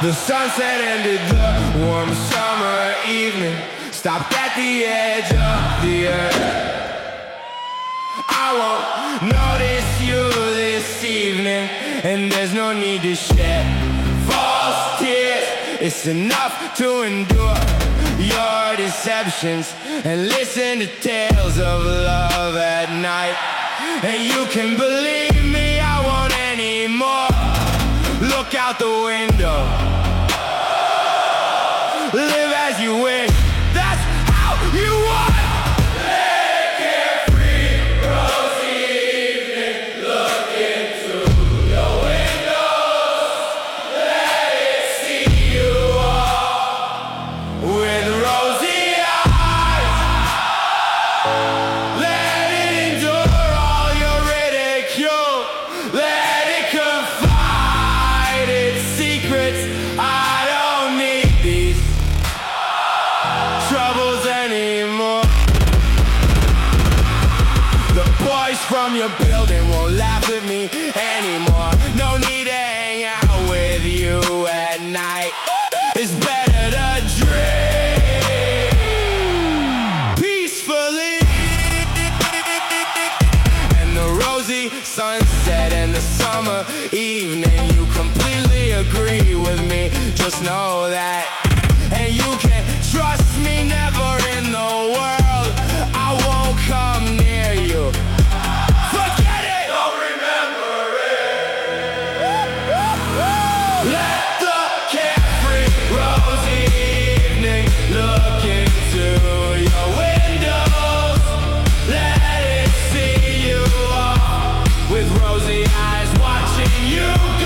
The sunset ended the warm summer evening, stopped at the edge of the earth. I won't notice you this evening, and there's no need to shed false tears. It's enough to endure your deceptions and listen to tales of love at night. And you can believe me, I won't anymore. Look out the window, live as you wish, that's how you want. Let it carefree, rosy evening, look into your windows. Let it see you all with rosy eyes. Let it endure all your ridicule. Let it confide its secrets. I don't need these troubles anymore. The boys from your building won't laugh at me anymore. No need to hang out with you at night. It's better to dream peacefully. And the rosy sunset and the summer evening, you completely agree with me, just know that. And you can trust me, never in the world I won't come near you. Forget it, don't remember it. Let the carefree rosy evening look into your windows. Let it see you all with rosy eyes watching you